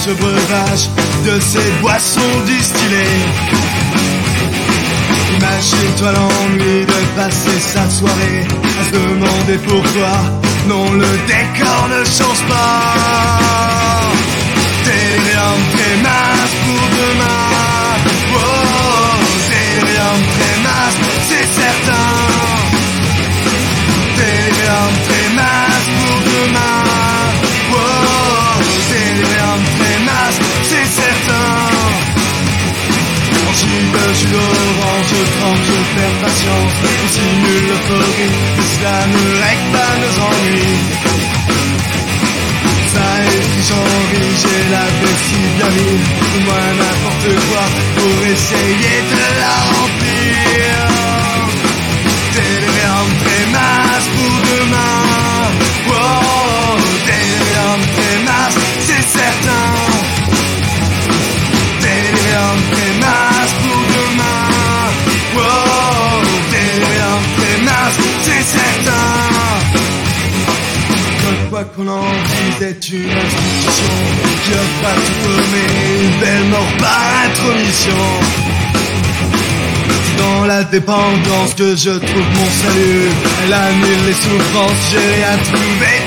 ce breuvage de ces boissons distillées. Imagine-toi l'ennui de passer sa soirée à se demander pourquoi. Non, le décor ne change pas. Délirium trémas pour demain. Oh, délirium trémas, c'est certain. Délirium trémas pour demain. Oh, délirium trémas, c'est certain. Je d'orange, je tremble, je perds patience. On simule l'euphorie, mais cela ne règle pas nos ennuis. Ça est qui j'en ris, j'ai la vessie bien mise. Moi n'importe quoi pour essayer de la remplir. Délirium trémas pour demain. Oh, délirium trémas, c'est certain. Délirium trémas pour demain. Oh, délirium trémas, c'est certain. Quoi qu'on en dise est une institution qui offre à tout donner une belle mort par intromission. C'est dans la dépendance que je trouve mon salut. Elle annule les souffrances, j'ai rien trouvé